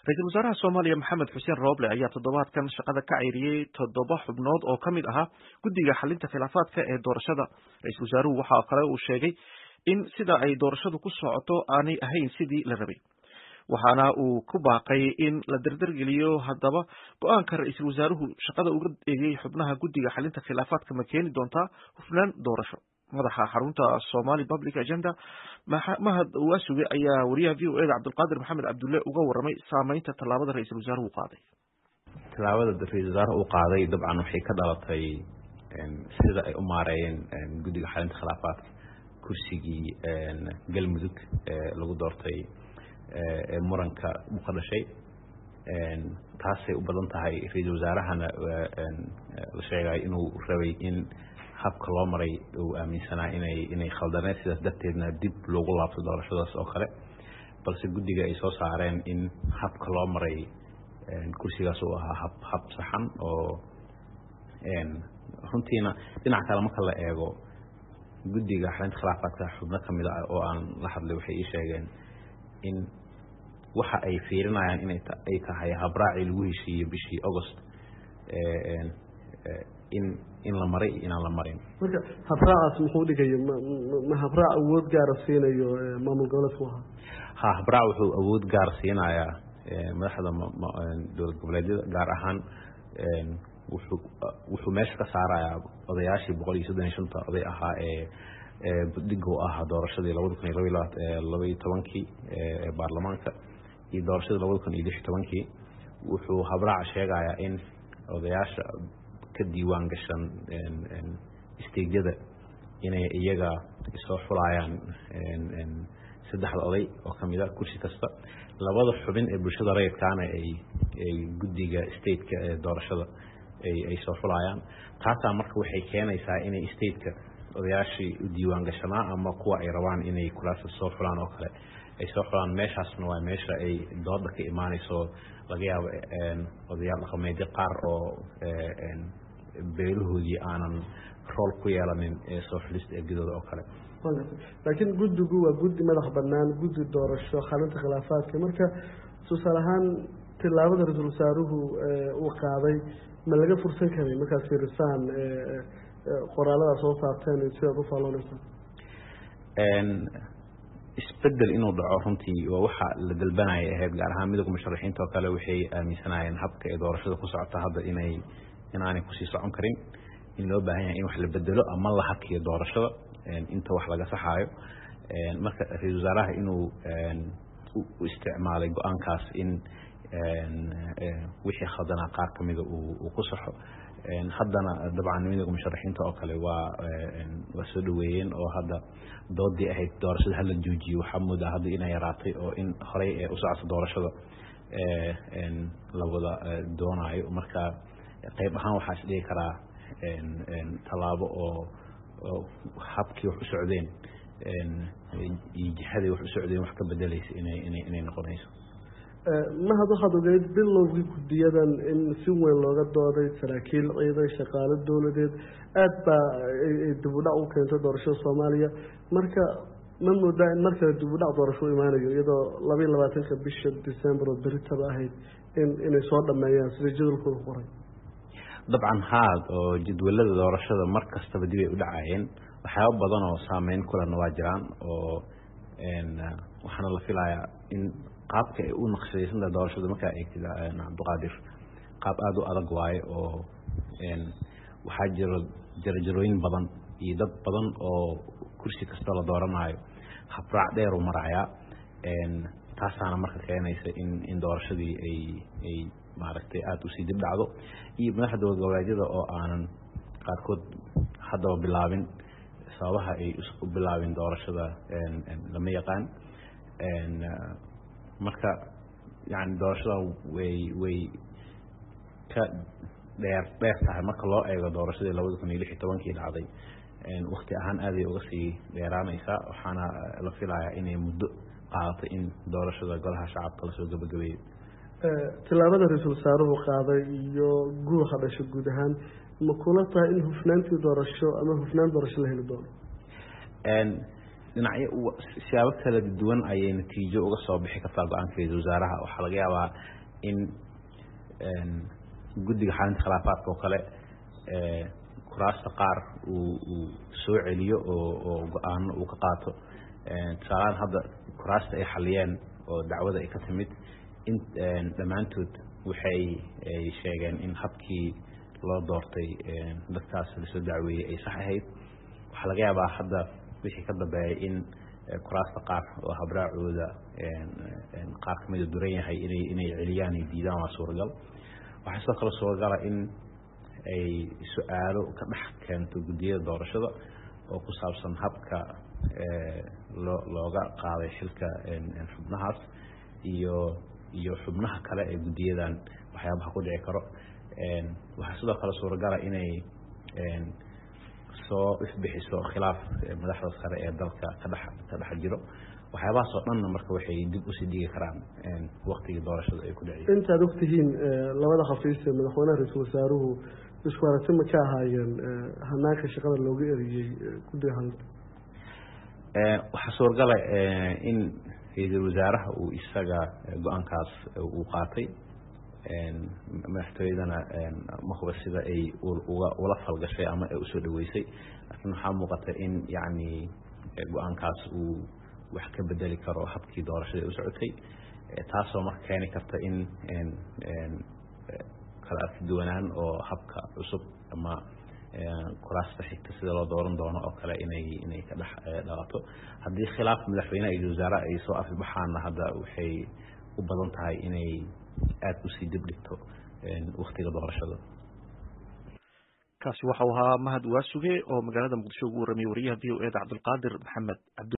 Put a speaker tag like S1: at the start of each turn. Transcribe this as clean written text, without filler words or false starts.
S1: Ra'iisul Wasaaraha Soomaaliya Maxamed Xuseen Roble ayaa toddobaadkan shaqada ka ceyriyay 7 xubnood oo ka mid ahaa guddiga xalinta khilaafaadka ee doorashada. Ra'iisul Wasaaruhu waxa kale uu sheegay in sida ay doorashadu ku socoto aanay ahayn sidii la rabay. Waxaana uu ku baaqay in la dardargeliyo haddaba go'aanka Ra'iisul Wasaaruhu shaqada uga eegay xubnaha guddiga xalinta khilaafaadka ma keeni doontaa hufnaan doorasho. madaxa xarunta Somali Public Agenda Mahad Waasuge ayaa wariyaha VOA Cabdulqaadir Maxamed Cabdulle uga warramay saameynta tallaabada Ra'iisul Wasaaruhu qaaday.
S2: Tallaabada Ra'iisul Wasaaruhu qaaday dabcan waxay ka dhalatay sida ay u maareeyeen guddiga xalinta khilaafaadka kursigii galmudug lagu doortay muranka ka dhashay taasay u badan tahay Ra'iisul Wasaarahana la sheegay inuu rabay in habka loo maray uu aaminsanaa inay khaldaneen sidaas darteedna dib loogu laabto doorashadaas oo kale balse guddiga ay soo saareen in habka loo maray kursigaas uu ahaa hab saxan oo runtiina dhinaca kale marka la eego guddiga xalinta khilaafaadka xubno ka mid ah oo aan la hadlay waxay ii sheegeen in waxa ay fiirinayaan ay tahay habraaci lagu heshiiyey bishii August in la maray inaan la marin
S3: marka habraacaas muxuu dhigay ma habraac awood gaar ah siinayo maamul goboleedka
S2: habraac wuxuu awood gaar siinayaa madaxda dowlad goboleedyada gaar ahaan wuxuu meesha ka saarayaa odayaashii 135 oday ahaa ee buddiga ah doorashadii 2012 ee baarlamaanka iyo doorashadii 2016 wuxuu habraac sheegayaa in odayaasha ka diiwaan gashan isteedyada inay iyaga soo xulayaan saddexda oday oo kamid ah kursi kasta labada xubin ee bulshada rayidkaana ay guddiga stateka ee doorashada ay soo xulayaan taasoo marka waxay keenaysaa inay stateka odayaashii u diiwaan gashanaa ama kuwa ay rabaan inay kuraasta soo xulaan oo kale ay soo xulaan meeshaasna waa meesha ay dooda ka imaanayso laga yaabo odayaal dhaqameedyo qaar oo beelahoodii aanan rool ku yeelanin ee soo xulista eegidooda oo kale
S3: laakiin guddigu waa guddi madax bannaan guddi doorasho xalinta khilaafaadka marka tusaale ahaan tillaabada Ra'iisul Wasaaruhu uu qaaday ma laga fursan karay markaas fiirsaan qoraalada soo saarteen sida u faalonaysa
S2: isbedel inuu dhaco runtii waa waxa la dalbanaya ahayd gaar ahaan midowga musharaxiinta oo kale waxay aaminsanayeen habka ee doorashada ku socota hadda inaanay ku sii socon karin in loo baahan yahay in wax la bedelo ama la hakiyo doorashada inta wax laga saxaayo marka Ra'iisul Wasaaraha inuu u isticmaalay go'aankaas in wixii khadana qaar kamid uu ku saxo haddana dabcan midowga musharaxiinta oo kale waa soo dhaweeyeen oo hadda doodii ahayd doorashada hal la joojiyo waxa moodaa hadda inay yaraatay oo in horey u socodka doorashada la wada doonayo marka qayb ahaan waxa is dhigi karaa talaabo oo habkii wax u socdeen jihadii wax u socdeen wax ka bedelaysa inay noqonayso
S3: ma waxaad ogeyd bilowgii guddiyadan in si weyn looga dooday saraakiil ciidan shaqaale dowladeed aad baa dib u dhac u keentay doorashada Soomaaliya marka ma moodaa in markale dib u dhac doorasho imaanayo iyadoo 22 bisha December oo beritaba ahayd inay soo dhameeyaan sida jadwalkooda qoray
S2: dabcan haad oo jadwalada doorashada mar kastaba dib ay u dhacayeen waxyaabo badan oo saameyn ku leh waa jiraan oo waxaana la filayaa in qaabka ay u naqshadaysan doorashada marka ay Cabdulqaadir qaab aad u adag waaye oo waxaa jira jarjarooyin badan iyo dad badan oo kursi kasta la dooranayo habraac dheer u maraya taasaana marka keenaysa in doorashadii ay maaragtay aad u sii dib dhacdo iyo madaxda goboleedyada oo aanan qaarkood haddaba bilaabin sababaha ay u bilaabin doorashada lama yaqaan marka yani doorashada way ka dheer tahay marka loo eego doorashadii 2016 dhacday waqti ahaan aad ay uga sii dheeraanaysaa waxaana la filayaa inay muddo qaadato in doorashada golaha shacabka la soo gabagabeeyo
S3: tilaabada Ra'iisul Wasaaruhu qaaday iyo guuxa dhashay guud ahaan ma kula tahay in hufnaantii doorasho ama hufnaan doorasho la heli doono
S2: dhinacyo siyaabo kala duwan ayay natiijo uga soo bixi kartaa go'aanka ra'iisul wasaaraha. waxaa laga yaabaa in guddiga xalinta khilaafaadka oo kale kuraasta qaar uu soo celiyo oo go'aano uu ka qaato. tusaalaan hadda kuraasta ay xaliyeen oo dacwada ay ka timid in dhammaantood waxay sheegeen in habkii loo doortay dadkaas lasoo dacweeyey ay sax ahayd. waxaa laga yaabaa hadda wixii ka dambeeyay in kuraasta qaar oo habraacooda qaar ka mid duran yahay inay celiyaan ay diidaan waa suuragal. waxaa sidoo kale suuragala in ay su-aalo ka dhex keento guddiyada doorashada oo ku saabsan habka looga qaaday xilka xubnahaas iyo xubnaha kale ee guddiyadan waxyaabaha ku dhici karo. waxaa sidoo kale suuragala inay soo ifbixiso khilaaf madaxda sare ee dalka ka dhex jiro. waxyaabahaas oo dhanna marka waxay dib usii dhigi karaan waqtigii doorashada ay ku dhaceen.
S3: intaad ogtihiin labada xafiis ee madaxweynaha ra-iisul wasaaruhu isku aragti ma ka ahaayeen hanaanka shaqada looga eriyey guddiga xalinta?
S2: waxaa suuragala in ra'iisul wasaaraha uu isaga go-aankaas uu qaatay, madaxtooyadana ma huba sida ay ula falgashay ama ay usoo dhaweysay. laakiin waxaa muuqata in yacni go-aankaas uu wax ka bedeli karo habkii doorashada u socotay, taasoo marka keeni karta in kala arki duwanaan oo habka cusub ama kuraasta xigta sida loo dooran doono oo kale inay ka dhex dhalato. haddii khilaaf madaxweynaha iyo wasaaraha ay soo afbaxaanna hadda waxay u badan tahay inay aad usii dib dhigto waqtiga doorashada.
S1: kaasi waxa uu ahaa Mahad Waasuge oo magaalada Muqdisho ugu warramay wariyaha VOA Cabdulqaadir Maxamed Cabdi.